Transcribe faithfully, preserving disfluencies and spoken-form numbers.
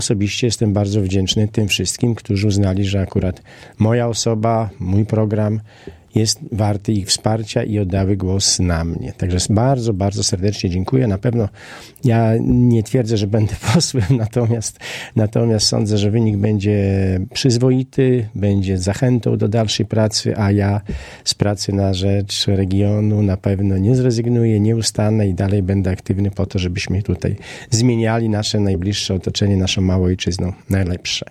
Osobiście jestem bardzo wdzięczny tym wszystkim, którzy uznali, że akurat moja osoba, mój program jest warty ich wsparcia i oddały głos na mnie. Także bardzo, bardzo serdecznie dziękuję. Na pewno ja nie twierdzę, że będę posłem, natomiast, natomiast sądzę, że wynik będzie przyzwoity, będzie zachętą do dalszej pracy, a ja z pracy na rzecz regionu na pewno nie zrezygnuję, nie ustanę i dalej będę aktywny po to, żebyśmy tutaj zmieniali nasze najbliższe otoczenie, naszą małą ojczyzną najlepsze.